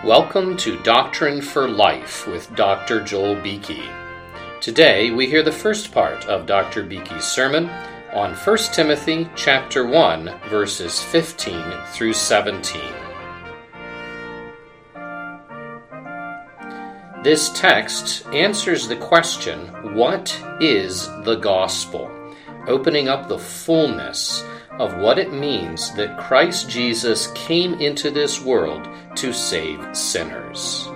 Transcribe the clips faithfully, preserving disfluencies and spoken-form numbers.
Welcome to Doctrine for Life with Doctor Joel Beeke. Today we hear the first part of Doctor Beeke's sermon on First Timothy chapter one, verses fifteen through seventeen. This text answers the question, what is the gospel? Opening up the fullness of what it means that Christ Jesus came into this world to save sinners.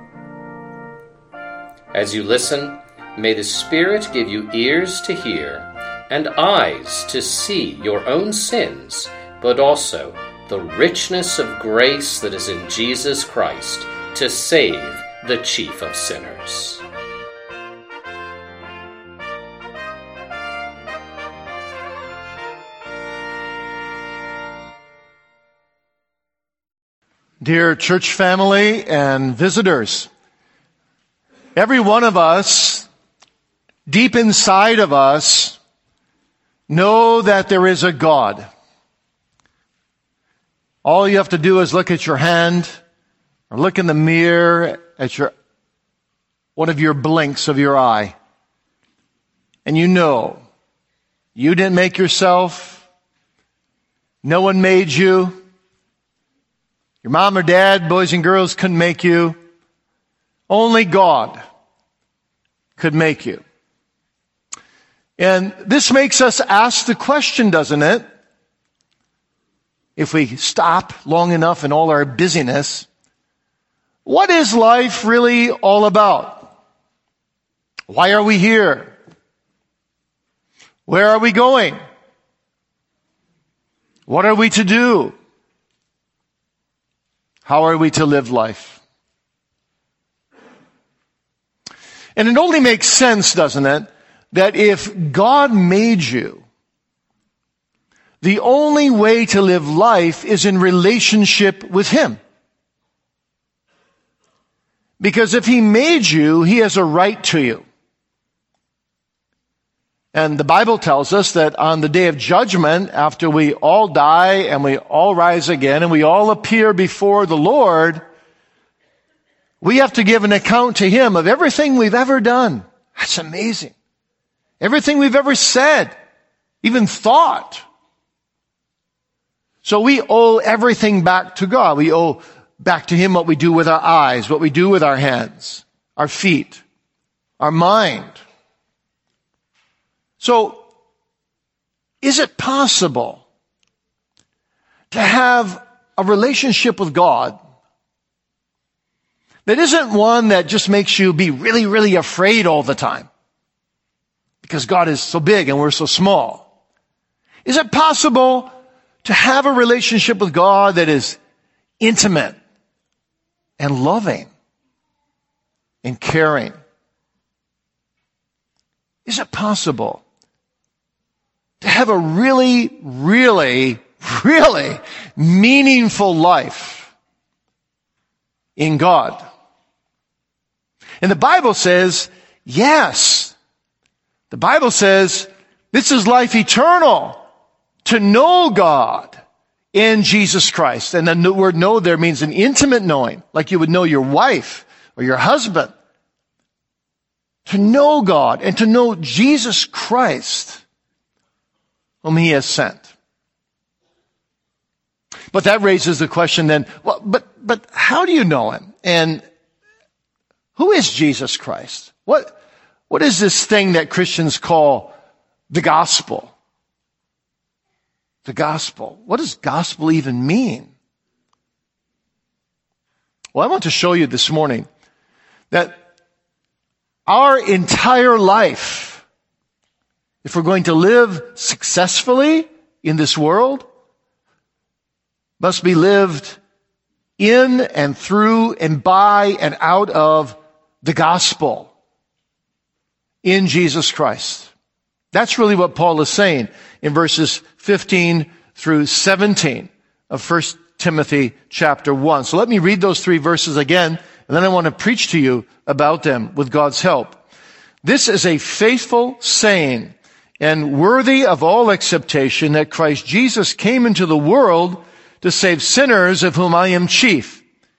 As you listen, may the Spirit give you ears to hear and eyes to see your own sins, but also the richness of grace that is in Jesus Christ to save the chief of sinners. Dear church family and visitors, every one of us, deep inside of us, know that there is a God. All you have to do is look at your hand or look in the mirror at your one of your blinks of your eye, and you know you didn't make yourself. No one made you. Your mom or dad, boys and girls, couldn't make you. Only God could make you. And this makes us ask the question, doesn't it? If we stop long enough in all our busyness, what is life really all about? Why are we here? Where are we going? What are we to do? How are we to live life? And it only makes sense, doesn't it, that if God made you, the only way to live life is in relationship with Him. Because if He made you, He has a right to you. And the Bible tells us that on the day of judgment, after we all die and we all rise again and we all appear before the Lord, we have to give an account to Him of everything we've ever done. That's amazing. Everything we've ever said, even thought. So we owe everything back to God. We owe back to Him what we do with our eyes, what we do with our hands, our feet, our mind. So, is it possible to have a relationship with God that isn't one that just makes you be really, really afraid all the time? Because God is so big and we're so small. Is it possible to have a relationship with God that is intimate and loving and caring? Is it possible to have a really, really, really meaningful life in God? And the Bible says, yes. The Bible says, this is life eternal, to know God in Jesus Christ. And the word know there means an intimate knowing, like you would know your wife or your husband. To know God and to know Jesus Christ, whom He has sent. But that raises the question then, well, but, but how do you know Him? And who is Jesus Christ? What, what is this thing that Christians call the gospel? The gospel. What does gospel even mean? Well, I want to show you this morning that our entire life, if we're going to live successfully in this world, must be lived in and through and by and out of the gospel in Jesus Christ. That's really what Paul is saying in verses fifteen through seventeen of First Timothy chapter one. So let me read those three verses again, and then I want to preach to you about them with God's help. This is a faithful saying and worthy of all acceptation that Christ Jesus came into the world to save sinners, of whom I am chief.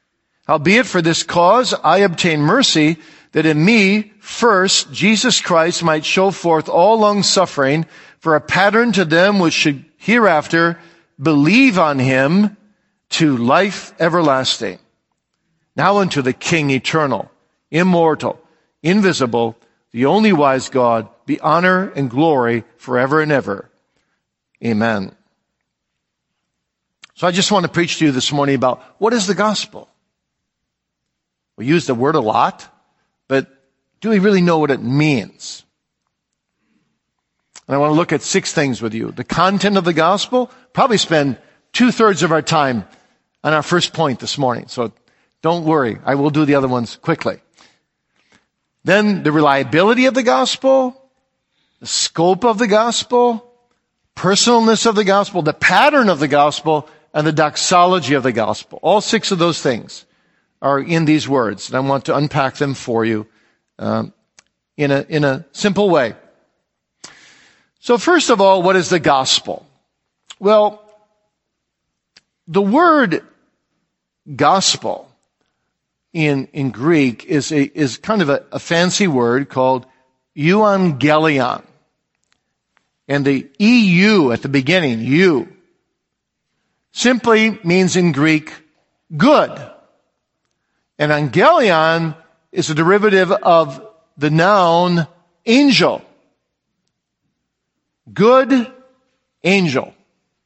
Howbeit for this cause I obtain mercy, that in me first Jesus Christ might show forth all long suffering for a pattern to them which should hereafter believe on him to life everlasting. Now unto the King eternal, immortal, invisible, the only wise God, be honor and glory forever and ever. Amen. So I just want to preach to you this morning about what is the gospel? We use the word a lot, but do we really know what it means? And I want to look at six things with you. The content of the gospel, probably spend two-thirds of our time on our first point this morning. So don't worry, I will do the other ones quickly. Then the reliability of the gospel, the scope of the gospel, personalness of the gospel, the pattern of the gospel, and the doxology of the gospel. All six of those things are in these words, and I want to unpack them for you um, in a in a simple way. So first of all, what is the gospel? Well, the word gospel in in Greek is a is kind of a, a fancy word called euangelion. And the E U at the beginning, you, simply means in Greek good. And angelion is a derivative of the noun angel. Good angel.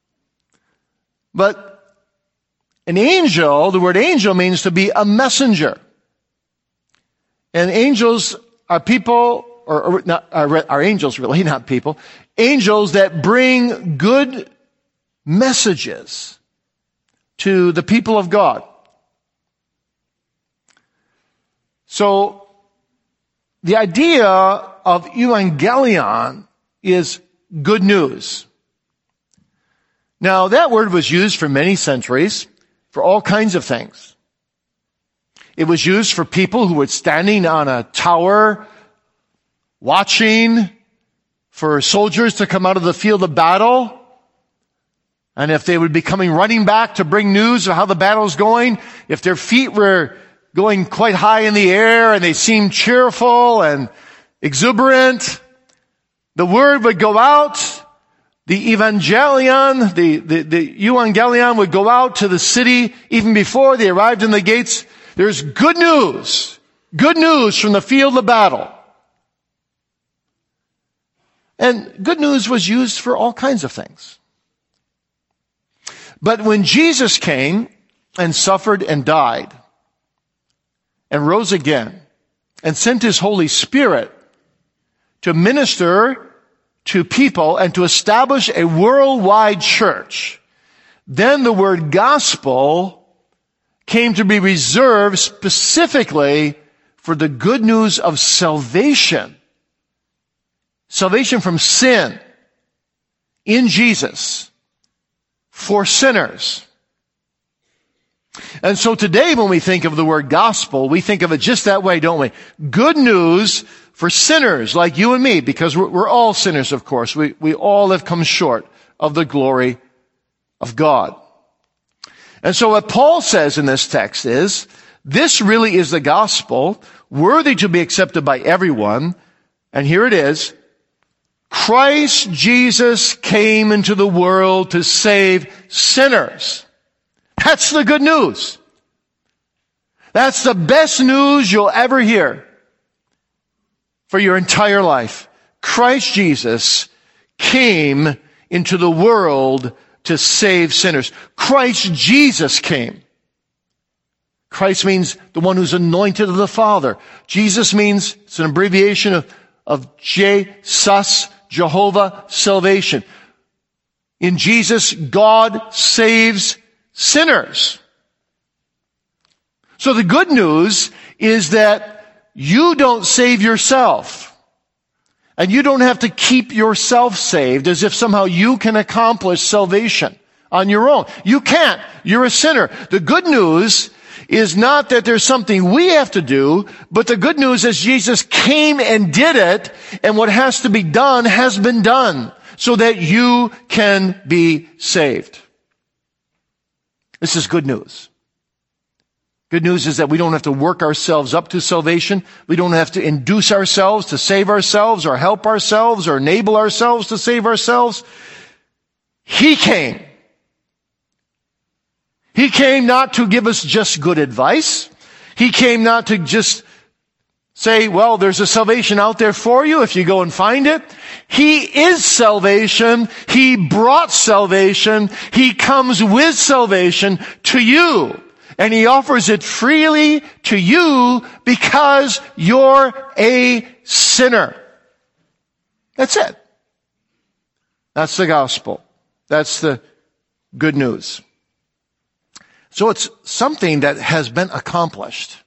But an angel, the word angel means to be a messenger. And angels are people, or, or not, are, are angels really, not people, angels that bring good messages to the people of God. So, the idea of euangelion is good news. Now, that word was used for many centuries for all kinds of things. It was used for people who were standing on a tower watching for soldiers to come out of the field of battle. And if they would be coming running back to bring news of how the battle's going, if their feet were going quite high in the air and they seemed cheerful and exuberant, the word would go out. The evangelion, the, the, the euangelion would go out to the city even before they arrived in the gates. There's good news. Good news from the field of battle. And good news was used for all kinds of things. But when Jesus came and suffered and died and rose again and sent his Holy Spirit to minister to people and to establish a worldwide church, then the word gospel came to be reserved specifically for the good news of salvation. Salvation from sin in Jesus for sinners. And so today when we think of the word gospel, we think of it just that way, don't we? Good news for sinners like you and me, because we're, we're all sinners, of course. We, we all have come short of the glory of God. And so what Paul says in this text is, this really is the gospel, worthy to be accepted by everyone. And here it is. Christ Jesus came into the world to save sinners. That's the good news. That's the best news you'll ever hear for your entire life. Christ Jesus came into the world to save sinners. Christ Jesus came. Christ means the one who's anointed of the Father. Jesus means, it's an abbreviation of, of J-Sus, Jehovah, salvation. In Jesus, God saves sinners. So the good news is that you don't save yourself. And you don't have to keep yourself saved as if somehow you can accomplish salvation on your own. You can't. You're a sinner. The good news is not that there's something we have to do, but the good news is Jesus came and did it, and what has to be done has been done so that you can be saved. This is good news. Good news is that we don't have to work ourselves up to salvation. We don't have to induce ourselves to save ourselves or help ourselves or enable ourselves to save ourselves. He came. He came not to give us just good advice. He came not to just say, well, there's a salvation out there for you if you go and find it. He is salvation. He brought salvation. He comes with salvation to you. And He offers it freely to you because you're a sinner. That's it. That's the gospel. That's the good news. So it's something that has been accomplished.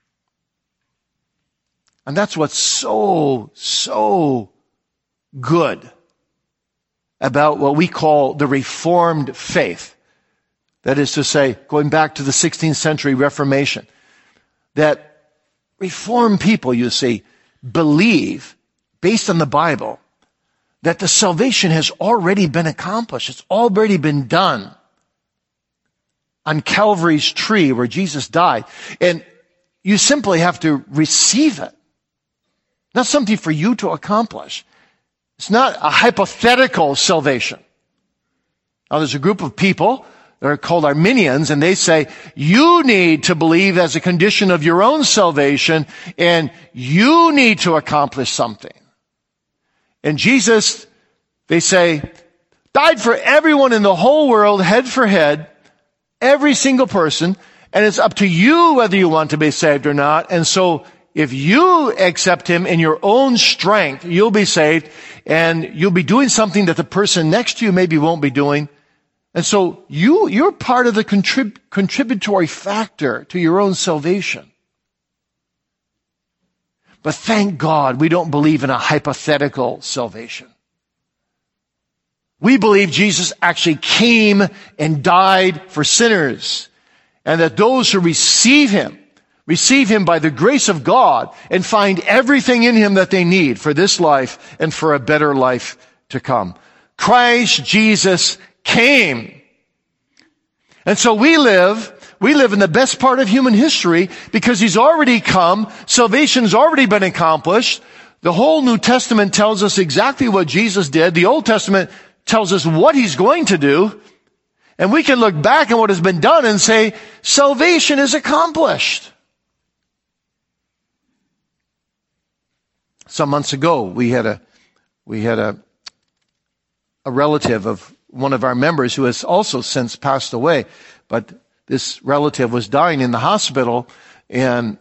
And that's what's so, so good about what we call the Reformed faith. That is to say, going back to the sixteenth century Reformation, that Reformed people, you see, believe, based on the Bible, that the salvation has already been accomplished. It's already been done on Calvary's tree where Jesus died. And you simply have to receive it. Not something for you to accomplish. It's not a hypothetical salvation. Now, there's a group of people that are called Arminians, and they say, you need to believe as a condition of your own salvation, and you need to accomplish something. And Jesus, they say, died for everyone in the whole world, head for head, every single person, and it's up to you whether you want to be saved or not. And so, if you accept Him in your own strength, you'll be saved, and you'll be doing something that the person next to you maybe won't be doing. And so you, you're part of the contrib- contributory factor to your own salvation. But thank God we don't believe in a hypothetical salvation. We believe Jesus actually came and died for sinners, and that those who receive Him, receive Him by the grace of God and find everything in Him that they need for this life and for a better life to come. Christ Jesus came. And so we live, we live in the best part of human history because He's already come. Salvation's already been accomplished. The whole New Testament tells us exactly what Jesus did. The Old Testament tells us what He's going to do. And we can look back on what has been done and say, salvation is accomplished. Some months ago, we had a, we had a, a relative of one of our members who has also since passed away. But this relative was dying in the hospital, and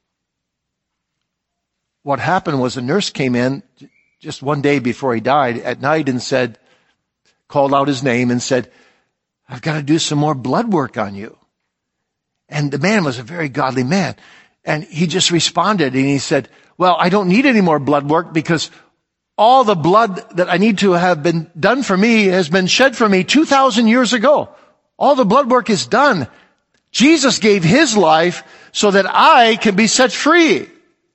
what happened was a nurse came in just one day before he died at night and said, called out his name and said, I've got to do some more blood work on you. And the man was a very godly man. And he just responded and he said, well, I don't need any more blood work because all the blood that I need to have been done for me has been shed for me two thousand years ago. All the blood work is done. Jesus gave His life so that I can be set free.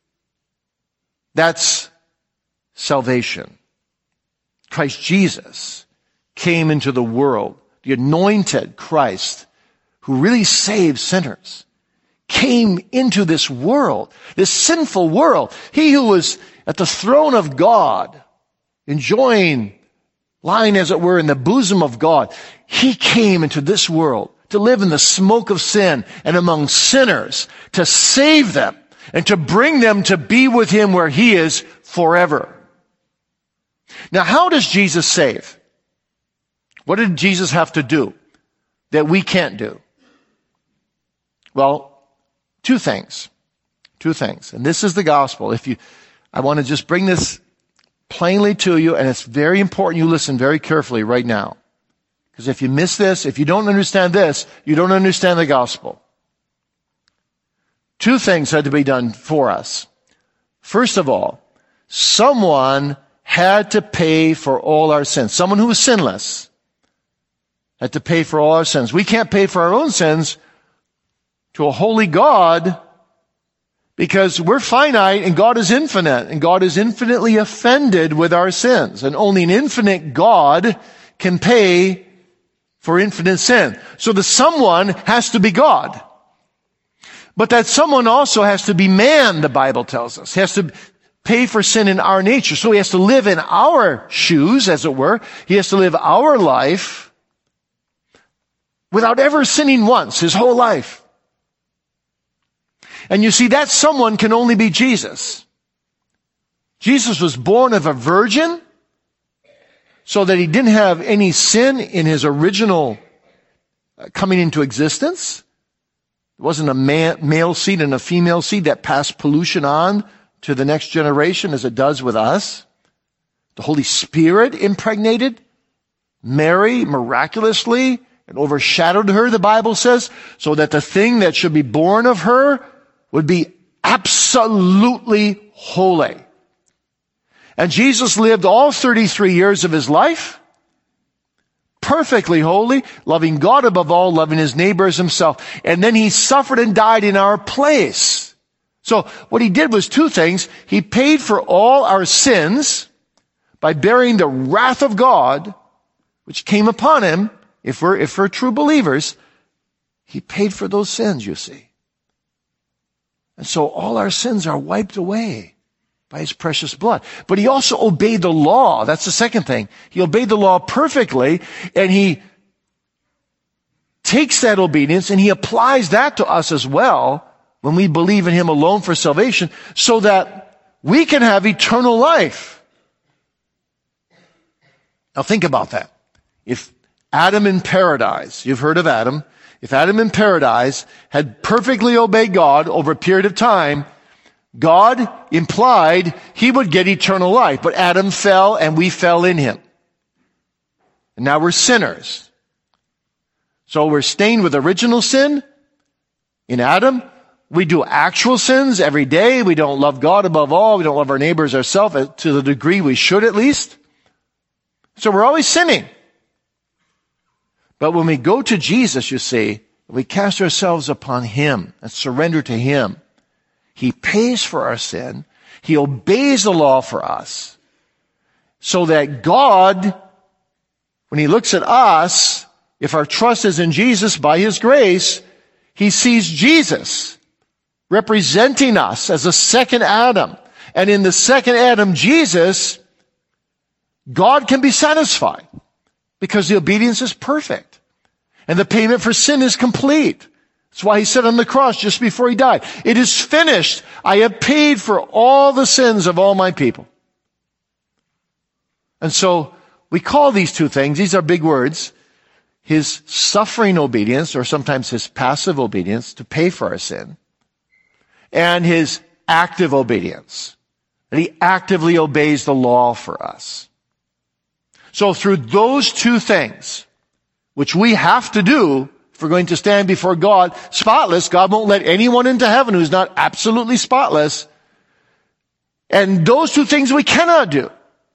That's salvation. Christ Jesus came into the world, the anointed Christ, who really saves sinners, came into this world, this sinful world. He who was at the throne of God, enjoying, lying as it were in the bosom of God, He came into this world to live in the smoke of sin and among sinners, to save them and to bring them to be with Him where He is forever. Now, how does Jesus save? What did Jesus have to do that we can't do? Well, two things. Two things. And this is the gospel. If you, I want to just bring this plainly to you, and it's very important you listen very carefully right now. Because if you miss this, if you don't understand this, you don't understand the gospel. Two things had to be done for us. First of all, someone had to pay for all our sins. Someone who was sinless had to pay for all our sins. We can't pay for our own sins to a holy God because we're finite and God is infinite, and God is infinitely offended with our sins. And only an infinite God can pay for infinite sin. So the someone has to be God. But that someone also has to be man, the Bible tells us. He has to pay for sin in our nature. So he has to live in our shoes, as it were. He has to live our life without ever sinning once, his whole life. And you see, that someone can only be Jesus. Jesus was born of a virgin so that he didn't have any sin in his original coming into existence. It wasn't a male seed and a female seed that passed pollution on to the next generation as it does with us. The Holy Spirit impregnated Mary miraculously and overshadowed her, the Bible says, so that the thing that should be born of her would be absolutely holy. And Jesus lived all thirty-three years of his life perfectly holy, loving God above all, loving his neighbor as himself. And then he suffered and died in our place. So what he did was two things. He paid for all our sins by bearing the wrath of God, which came upon him. If we're, if we're true believers, he paid for those sins, you see. And so all our sins are wiped away by his precious blood. But he also obeyed the law. That's the second thing. He obeyed the law perfectly, and he takes that obedience and he applies that to us as well when we believe in him alone for salvation, so that we can have eternal life. Now think about that. If Adam in paradise, you've heard of Adam, if Adam in paradise had perfectly obeyed God over a period of time, God implied he would get eternal life. But Adam fell and we fell in him. And now we're sinners. So we're stained with original sin in Adam. We do actual sins every day. We don't love God above all. We don't love our neighbors ourselves to the degree we should at least. So we're always sinning. But when we go to Jesus, you see, we cast ourselves upon him and surrender to him. He pays for our sin. He obeys the law for us. So that God, when he looks at us, if our trust is in Jesus by his grace, he sees Jesus representing us as a second Adam. And in the second Adam, Jesus, God can be satisfied because the obedience is perfect. And the payment for sin is complete. That's why he said on the cross just before he died, "It is finished. I have paid for all the sins of all my people." And so we call these two things, these are big words, his suffering obedience, or sometimes his passive obedience to pay for our sin, and his active obedience, that he actively obeys the law for us. So through those two things, which we have to do, if we're going to stand before God spotless, God won't let anyone into heaven who's not absolutely spotless. And those two things we cannot do.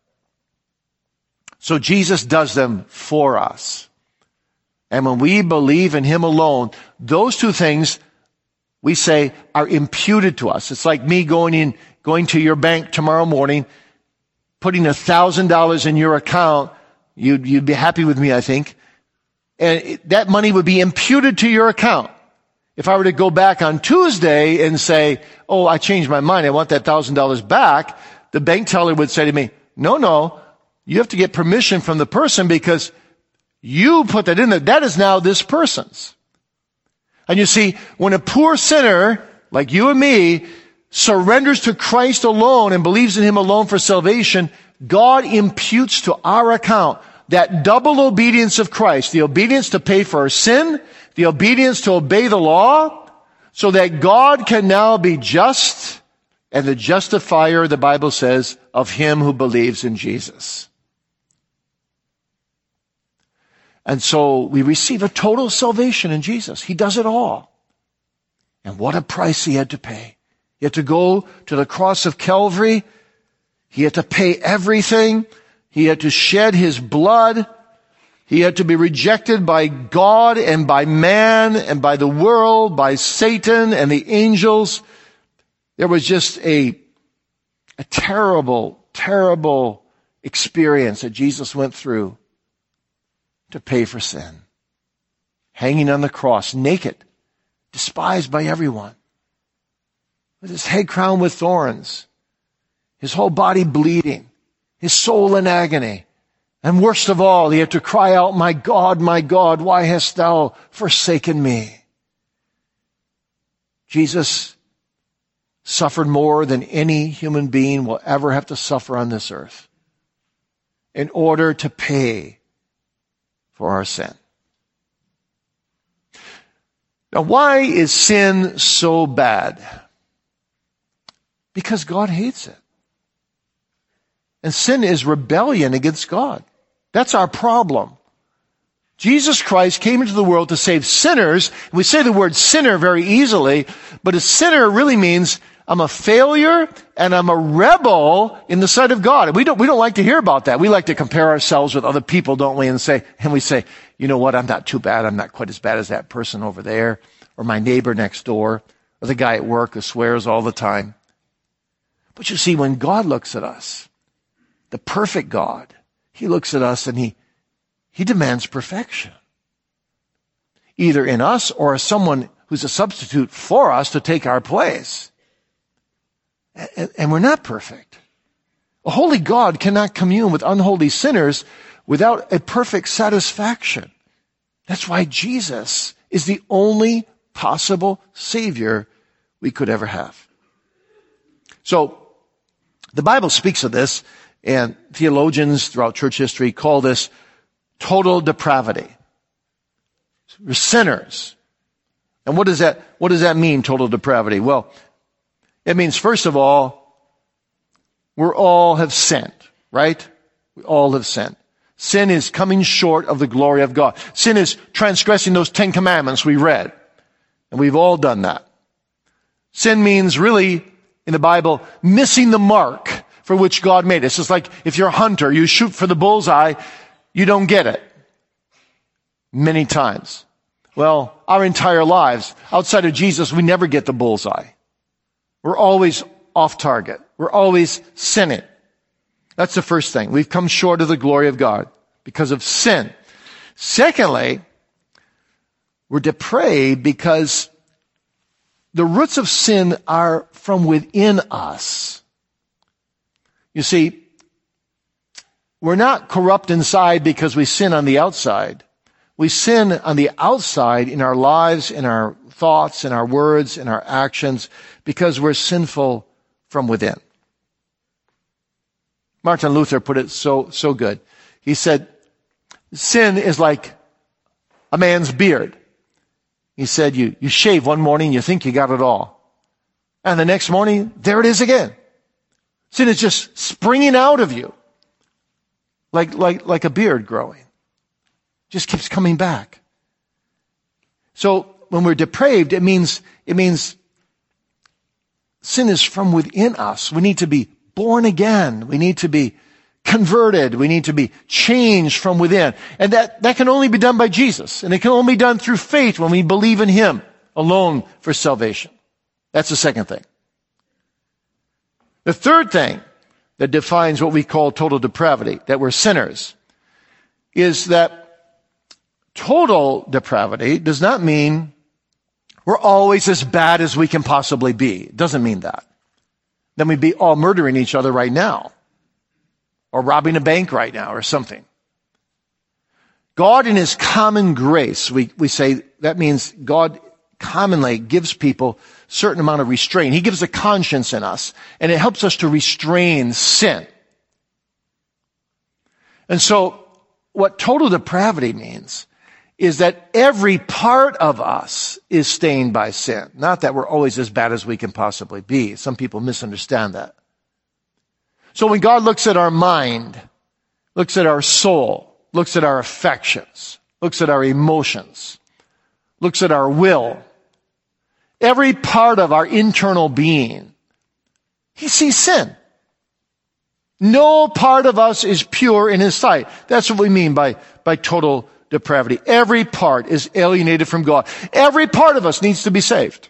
So Jesus does them for us. And when we believe in him alone, those two things, we say, are imputed to us. It's like me going in, going to your bank tomorrow morning, putting a thousand dollars in your account. You'd, you'd be happy with me, I think. And it, that money would be imputed to your account. If I were to go back on Tuesday and say, "Oh, I changed my mind, I want that thousand dollars back," the bank teller would say to me, no, no, you have to get permission from the person because you put that in there. That is now this person's. And you see, when a poor sinner, like you and me, surrenders to Christ alone and believes in him alone for salvation, God imputes to our account that double obedience of Christ, the obedience to pay for our sin, the obedience to obey the law, so that God can now be just and the justifier, the Bible says, of him who believes in Jesus. And so we receive a total salvation in Jesus. He does it all. And what a price he had to pay. He had to go to the cross of Calvary. He had to pay everything. He had to shed his blood. He had to be rejected by God and by man and by the world, by Satan and the angels. There was just a, a terrible, terrible experience that Jesus went through to pay for sin. Hanging on the cross, naked, despised by everyone. with his head crowned with thorns, his whole body bleeding, his soul in agony. And worst of all, he had to cry out, "My God, my God, why hast thou forsaken me?" Jesus suffered more than any human being will ever have to suffer on this earth in order to pay for our sin. Now, why is sin so bad? Because God hates it. And sin is rebellion against God. That's our problem. Jesus Christ came into the world to save sinners. We say the word sinner very easily, but a sinner really means I'm a failure and I'm a rebel in the sight of God. And we don't, we don't like to hear about that. We like to compare ourselves with other people, don't we? And say, and we say, you know what? I'm not too bad. I'm not quite as bad as that person over there, or my neighbor next door, or the guy at work who swears all the time. But you see, when God looks at us, the perfect God, he looks at us and he, he demands perfection. Either in us or as someone who's a substitute for us to take our place. And, and we're not perfect. A holy God cannot commune with unholy sinners without a perfect satisfaction. That's why Jesus is the only possible Savior we could ever have. So, the Bible speaks of this, and theologians throughout church history call this total depravity. We're sinners. And what does that, what does that mean, total depravity? Well, it means, first of all, we all have sinned, right? We all have sinned. Sin is coming short of the glory of God. Sin is transgressing those Ten Commandments we read. And we've all done that. Sin means really, in the Bible, missing the mark for which God made it. It's just like if you're a hunter, you shoot for the bullseye, you don't get it. Many times. Well, our entire lives, outside of Jesus, we never get the bullseye. We're always off target. We're always sinning. That's the first thing. We've come short of the glory of God because of sin. Secondly, we're depraved because the roots of sin are from within us. You see, we're not corrupt inside because we sin on the outside. We sin on the outside in our lives, in our thoughts, in our words, in our actions, because we're sinful from within. Martin Luther put it so, so good. He said, sin is like a man's beard. He said, you, you shave one morning, you think you got it all. And the next morning, there it is again. Sin is just springing out of you. Like, like, like a beard growing. Just keeps coming back. So, when we're depraved, it means, it means sin is from within us. We need to be born again. We need to be converted. We need to be changed from within. And that, that can only be done by Jesus. And it can only be done through faith when we believe in Him alone for salvation. That's the second thing. The third thing that defines what we call total depravity, that we're sinners, is that total depravity does not mean we're always as bad as we can possibly be. It doesn't mean that. Then we'd be all murdering each other right now. Or robbing a bank right now or something. God in His common grace, we, we say that means God commonly gives people a certain amount of restraint. He gives a conscience in us, and it helps us to restrain sin. And so, what total depravity means is that every part of us is stained by sin. Not that we're always as bad as we can possibly be. Some people misunderstand that. So when God looks at our mind, looks at our soul, looks at our affections, looks at our emotions, looks at our will, every part of our internal being, He sees sin. No part of us is pure in His sight. That's what we mean by, by total depravity. Every part is alienated from God. Every part of us needs to be saved.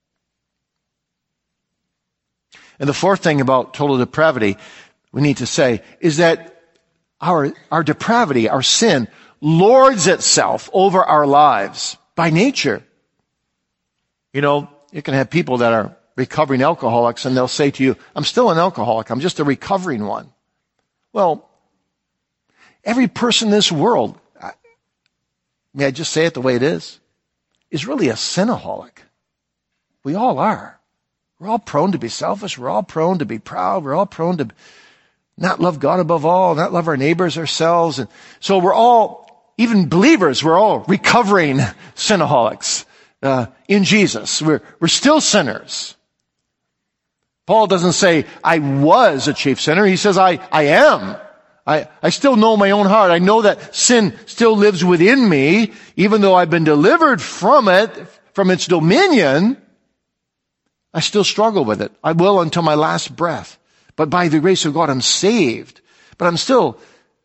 And the fourth thing about total depravity we need to say is that our, our depravity, our sin, lords itself over our lives by nature. You know, you can have people that are recovering alcoholics, and they'll say to you, I'm still an alcoholic. I'm just a recovering one. Well, every person in this world, may I just say it the way it is, is really a sinaholic. We all are. We're all prone to be selfish. We're all prone to be proud. We're all prone to not love God above all, not love our neighbors, ourselves. And so we're all, even believers, we're all recovering sinaholics uh, in Jesus. We're, we're still sinners. Paul doesn't say, I was a chief sinner. He says, I, I am. I, I still know my own heart. I know that sin still lives within me, even though I've been delivered from it, from its dominion. I still struggle with it. I will until my last breath. But by the grace of God, I'm saved. But I'm still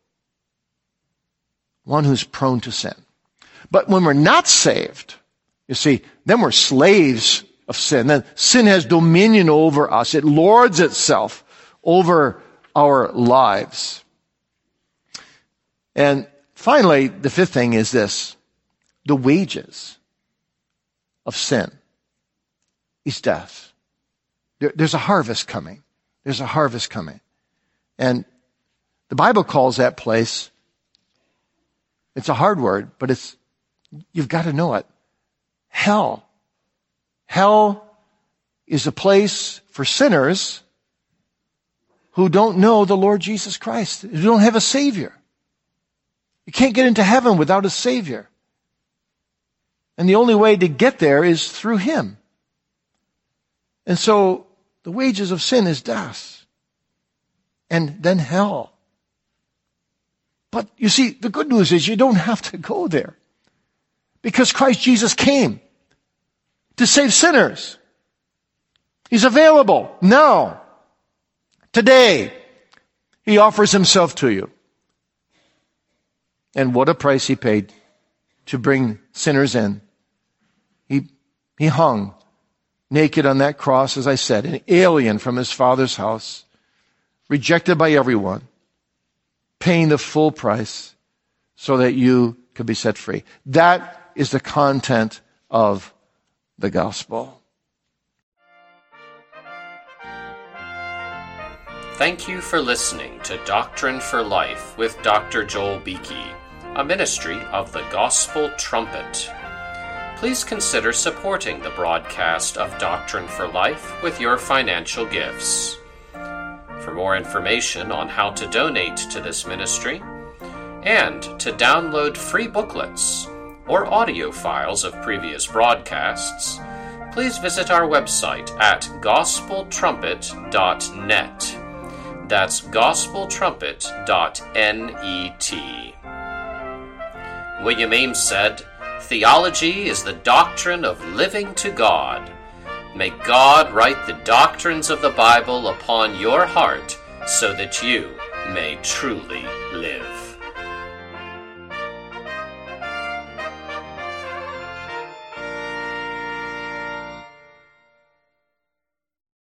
one who's prone to sin. But when we're not saved, you see, then we're slaves of sin. Then sin has dominion over us. It lords itself over our lives. And finally, the fifth thing is this. The wages of sin is death. There, there's a harvest coming. There's a harvest coming. And the Bible calls that place, it's a hard word, but it's, you've got to know it, hell. Hell is a place for sinners who don't know the Lord Jesus Christ, who don't have a Savior. You can't get into heaven without a Savior. And the only way to get there is through Him. And so the wages of sin is death. And then hell. But you see, the good news is you don't have to go there. Because Christ Jesus came to save sinners. He's available now. Today. He offers Himself to you. And what a price He paid to bring sinners in. He, he hung naked on that cross, as I said, an alien from His Father's house, rejected by everyone, paying the full price so that you could be set free. That is the content of the gospel. Thank you for listening to Doctrine for Life with Doctor Joel Beeke, a ministry of the Gospel Trumpet. Please consider supporting the broadcast of Doctrine for Life with your financial gifts. For more information on how to donate to this ministry and to download free booklets or audio files of previous broadcasts, please visit our website at gospel trumpet dot net. That's gospel trumpet dot net. William Ames said, "Theology is the doctrine of living to God." May God write the doctrines of the Bible upon your heart so that you may truly live.